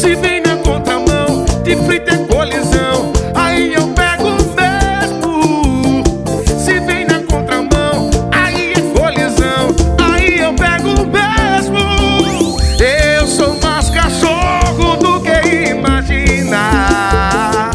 Se vem na contramão, de frente é colisão, aí eu pego mesmo. Se vem na contramão, aí é colisão, aí eu pego mesmo. Eu sou mais cachorro do que imagina.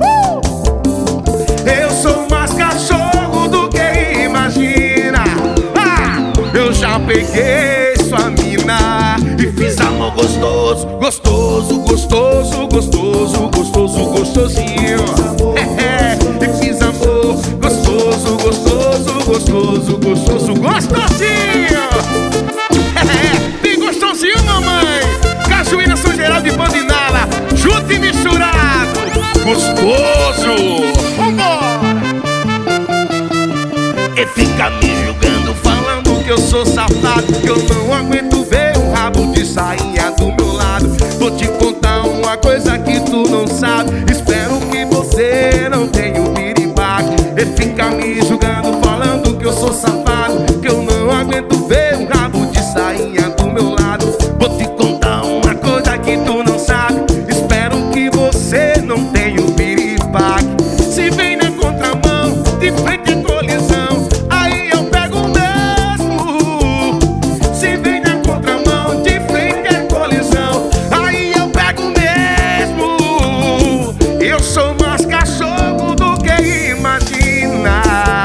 Eu sou mais cachorro do que imagina. Eu já peguei sua mina e fiz amor gostoso, gostoso, gostoso, gostoso, gostoso, gostosinho. E fiz amor gostoso, gostoso, gostoso, gostoso, gostosinho. Bem gostosinho, mamãe. Cajuína, São Geraldo e Bandinala, junto e misturado, gostoso. Vambora! E fica me julgando, falando que eu sou safado, que eu não aguento ver um rabo de sainha do meu lado. Vou te contar uma coisa que tu não sabe, espero que você não tenha um piripaque. E fica me julgando, falando que eu sou safado, que eu não aguento ver um rabo de sainha do meu lado. Vou te contar uma coisa que tu não sabe, espero que você não tenha um piripaque. Se vem na contramão, de frente é colisão, aí eu pego mesmo. Se vem na contramão, de frente é colisão, aí eu pego mesmo. Eu sou mais cachorro do que imagina.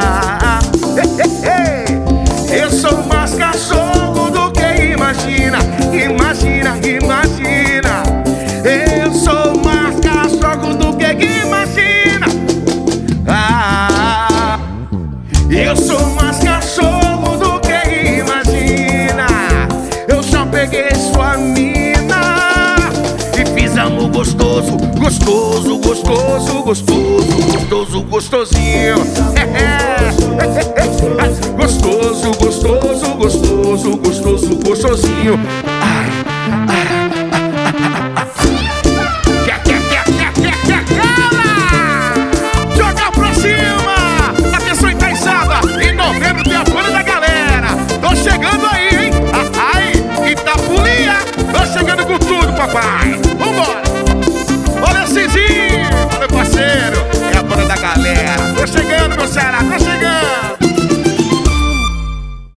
Eu sou mais cachorro do que imagina. Imagina, imagina. Eu sou mais cachorro do que imagina. Eu sou mais cachorro do que imagina. Eu já peguei sua mina e fiz amor gostoso, gostoso, gostoso, gostoso, gostoso, gostosinho. Gostoso, gostoso, gostoso, gostoso, gostosinho. Ai, ai.